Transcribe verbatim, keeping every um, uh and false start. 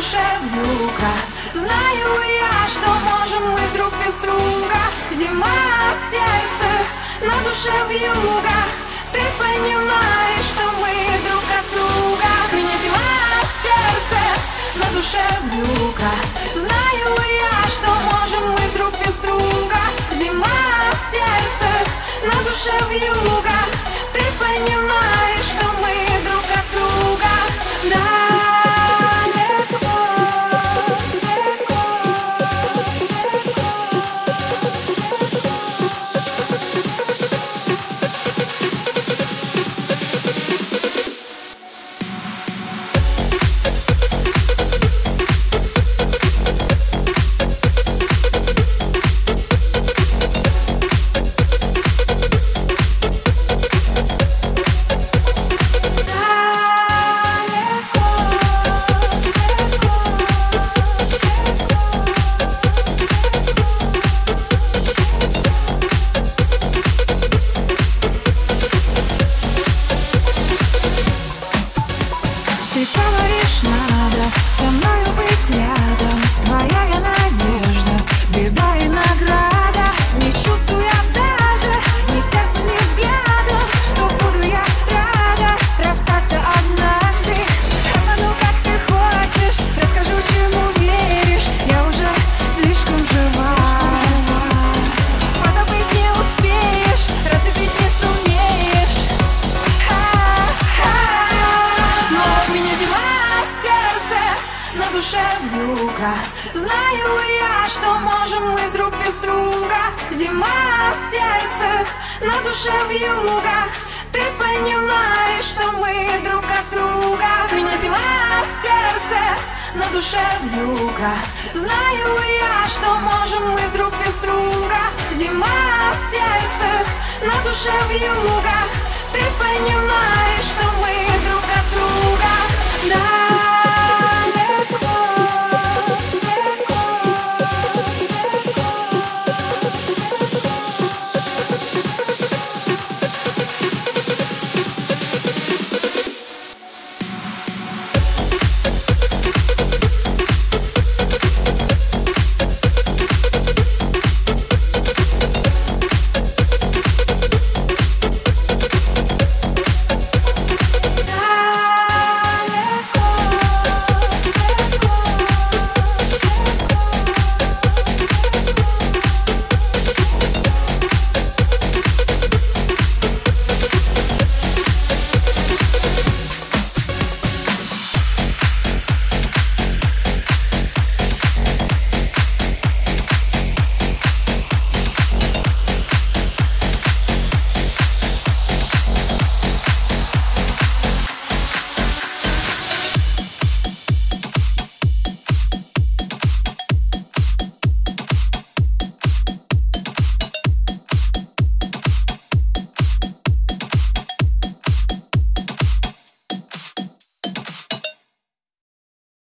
душе вьюга. Знаю я, что можем мы друг без друга. Зима в сердце, на душе вьюга. Ты понимаешь, что мы друг от друга. Меня зима в сердце, на душе вьюга. Знаю я, что можем мы друг без друга. Зима в сердце, на душе вьюга. Ты понимаешь, что мы друг от друга. Далеко, далеко, ты говоришь, надо со мною быть рядом. Твоя я надежда, беда и награда. Не чувствую я даже ни сердцем, ни взглядом, что буду я рада расстаться однажды. А ну как ты хочешь, расскажу, чему веришь. Я уже слишком жива. Позабыть не успеешь, разлюбить не сумеешь. Но у меня зима в сердце, на душе вьюга. Знаю я, что можем мы друг без друга. Зима в сердце, на душе вьюга. Ты понимаешь, что мы друг от друга. У меня зима в сердце, на душе вьюга. Знаю я, что можем мы друг без друга. Зима в сердце, на душе вьюга. Ты понимаешь, что мы друг от друга.